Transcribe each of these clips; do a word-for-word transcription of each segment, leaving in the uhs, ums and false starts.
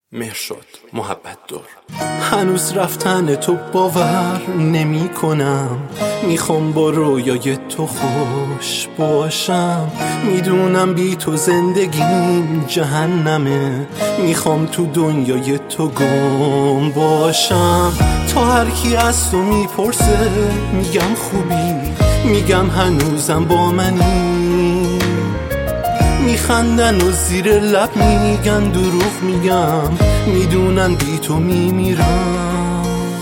مهرشاد محبت دار. هنوز رفتن تو باور نمی کنم، میخوام با رویای تو خوش باشم. میدونم بی تو زندگیم جهنمه، میخوام تو دنیای تو گم باشم. تا هر کی از تو میپرسه میگم خوبی، میگم هنوزم با منی. میخندن و زیر لب میگن دروغ میگم، میدونن بی تو میمیرم.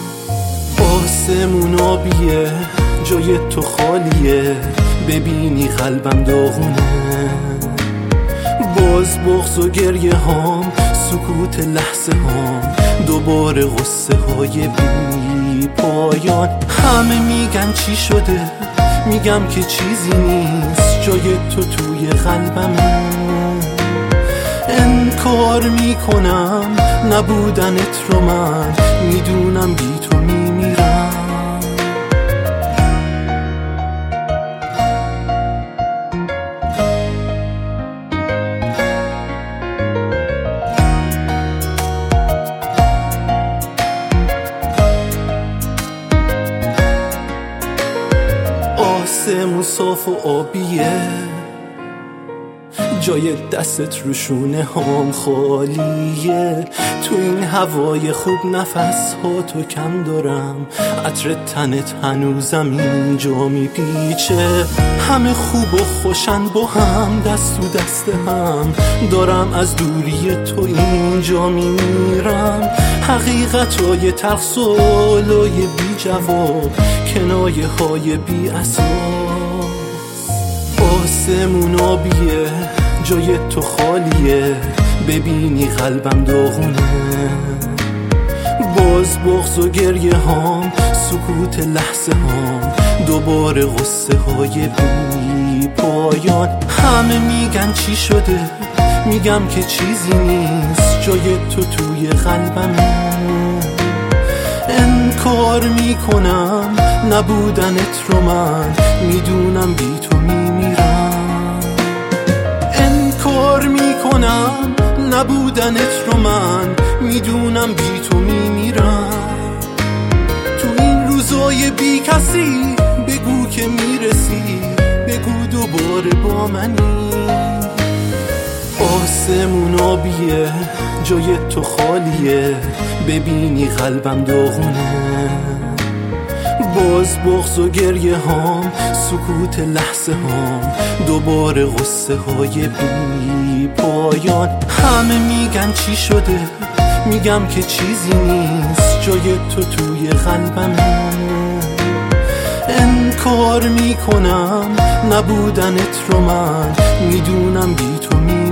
آسمون آبیه جای تو خالیه، ببینی قلبم داغونه. باز بغض و گریه هام، سکوت لحظه هام، دوباره غصه های بی پایان. همه میگن چی شده، میگم که چیزی نیست، جای تو توی قلبمه. انکار میکنم نبودنت رو، من میدونم بی تو میمیرم. آسمون صاف و آبیه، جای دستت رو شونه هام خالیه. تو این هوای خوب نفس ها تو کم دارم، عطر تنت هنوزم اینجا میپیچه. همه خوب و خوشن با هم، دست تو دست هم، دارم از دوری تو اینجا میمیرم. حقیقتای تلخ، سوالای بی جواب، کنایه های بی اساس. آسمون آبیه جای تو خالیه، ببینی قلبم داغونه. باز بغض و گریه هام، سکوت لحظه هام، دوباره غصه های بی پایان. همه میگن چی شده، میگم که چیزی نیست، جای تو توی قلبمه. انکار میکنم نبودنت رو، من میدونم بی تو میمیرم. انکار میکنم نبودنت رو، من میدونم بی تو میمیرم. تو این روزای بی کسی بگو که میرسی، بگو دوباره با منی. آسمون آبیه جای تو خالیه، ببینی قلبم داغونه. باز بغض و گریه هام، سکوت لحظه هام، دوباره غصه های بی پایان. همه میگن چی شده، میگم که چیزی نیست، جای تو توی قلبمه. انکار میکنم نبودنت رو، من میدونم بی تو می